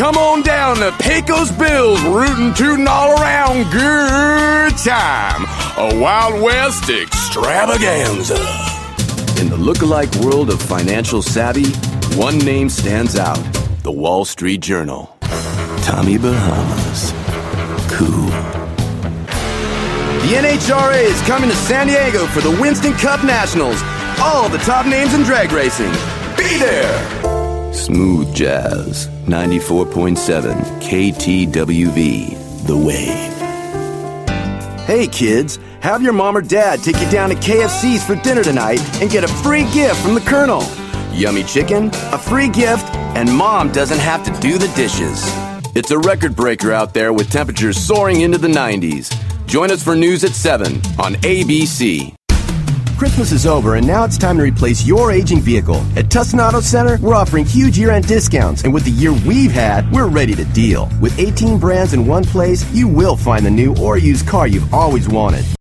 come on down to Pecos Bills, rootin' tootin' all around, good time. A Wild West extravaganza. In the lookalike world of financial savvy, one name stands out. The Wall Street Journal. Tommy Bahamas. Cool. The NHRA is coming to San Diego for the Winston Cup Nationals. All the top names in drag racing. Be there! Smooth Jazz. 94.7 KTWV. The Wave. Hey kids, have your mom or dad take you down to KFC's for dinner tonight and get a free gift from the Colonel. Yummy chicken, a free gift, and mom doesn't have to do the dishes. It's a record breaker out there with temperatures soaring into the 90s. Join us for news at 7 on ABC. Christmas is over, and now it's time to replace your aging vehicle. At Tustin Auto Center, we're offering huge year-end discounts, and with the year we've had, we're ready to deal. With 18 brands in one place, you will find the new or used car you've always wanted.